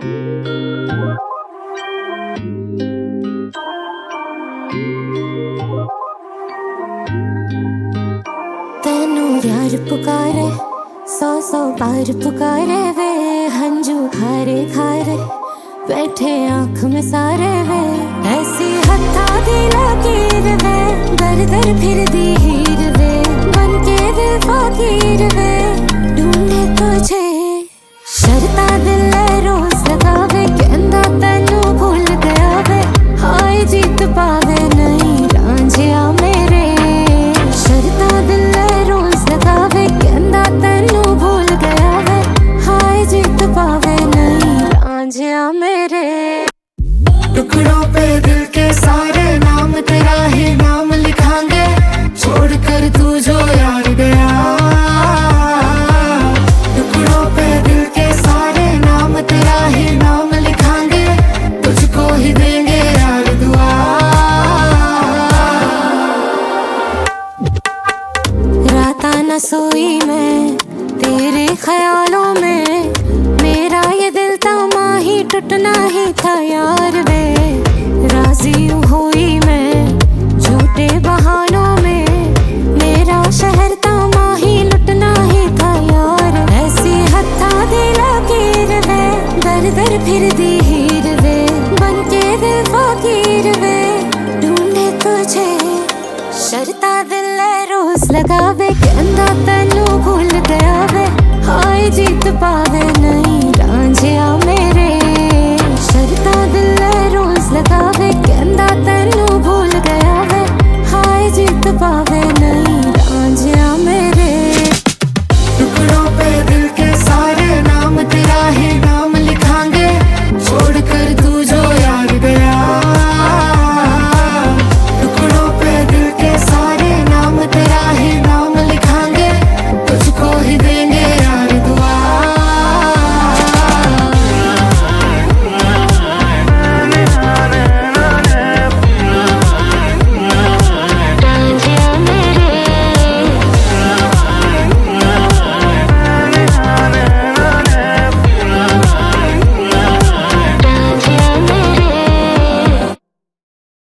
तेनू यार पुकारे, सौ सौ बार पुकारे वे, हंजू खारे खारे बैठे आँख में सारे वे। ऐसी हत्था दी लकीर वे, दर दर फिर दी हीर वे, बन के दिल फकीर वे, ढूंढे तुझे शर्ता दिल रोज लगावे, कहंदा तैनू भूल गया वे, हाय जीत पावे नहीं रांझिया मेरे। शर्ता दिल रोज लगावे, कहंदा तैनू भूल गया वे, हाय जीत पावे नहीं रांझिया मेरे। टुकड़ों पे दिल के सारे नाम तेरा ही नाम लिखांगे, छोड़ कर तू जो यार गया। टुकड़ों पे दिल के सारे नाम तेरा ही नाम लिखांगे, तुझको ही देंगे यार दुआ। राता न सोई मैं तेरे ख्यालों में, मेरा ये दिल तमा ही टूटना ही था यार वे। राजी हुई मैं झूठे बहानों में, मेरा शहर तमा ही लुटना ही था यार। ऐसी हत्था दी लकीर वे, दर दर फिर दी